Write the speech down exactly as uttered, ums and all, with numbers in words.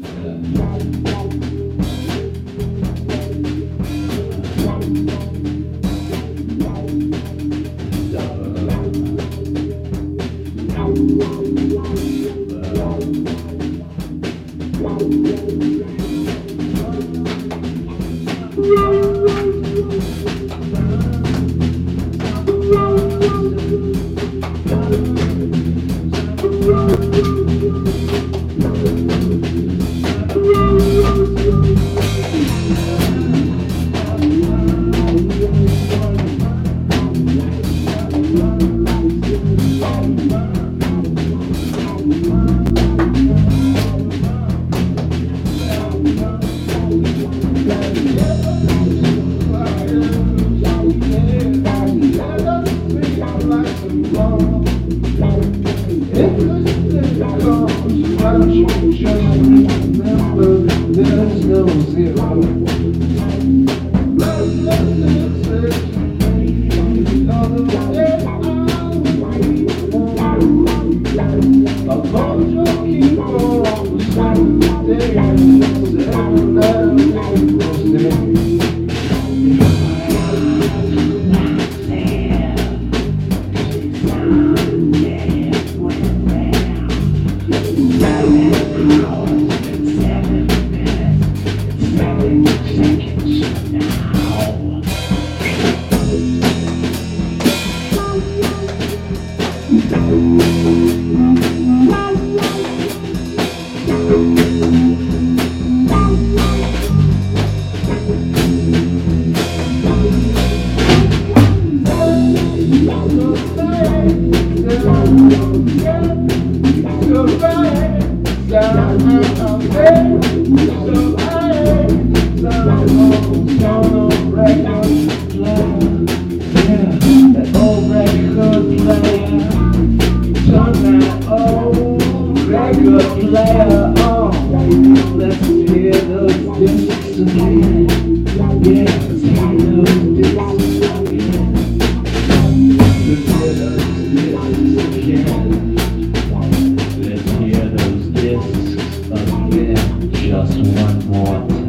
There's no zero. I'll call you, keep on the same day, seven Player on, let's hear those discs again. Yeah, let's hear those discs again. Let's hear those discs again. Let's hear those discs again. Just one more time.